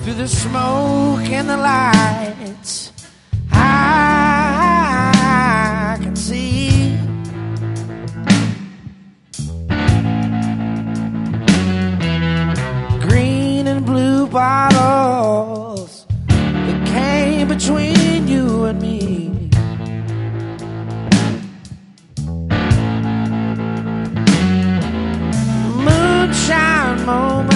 through the smoke and the lights, I can see green and blue bottles that came between you and me. Moonshine moment